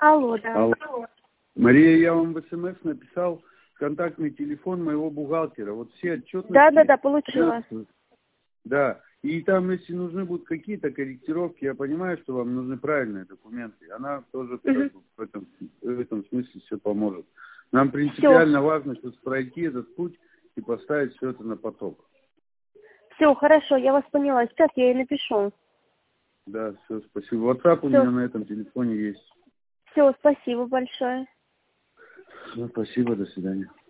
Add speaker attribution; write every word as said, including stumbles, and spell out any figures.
Speaker 1: Алло, да.
Speaker 2: Алло. Мария, я вам в СМС написал контактный телефон моего бухгалтера. Вот все отчетности...
Speaker 1: Да, да, да, получила.
Speaker 2: Да. И там, если нужны будут какие-то корректировки, я понимаю, что вам нужны правильные документы. Она тоже
Speaker 1: Угу.
Speaker 2: в, этом, в этом смысле все поможет. Нам принципиально
Speaker 1: Всё.
Speaker 2: важно сейчас пройти этот путь и поставить все это на поток.
Speaker 1: Все, хорошо, я вас поняла. Сейчас я ей напишу.
Speaker 2: Да, все, спасибо. WhatsApp у
Speaker 1: Всё.
Speaker 2: меня на этом телефоне есть.
Speaker 1: Все, спасибо большое.
Speaker 2: Все, спасибо, до свидания.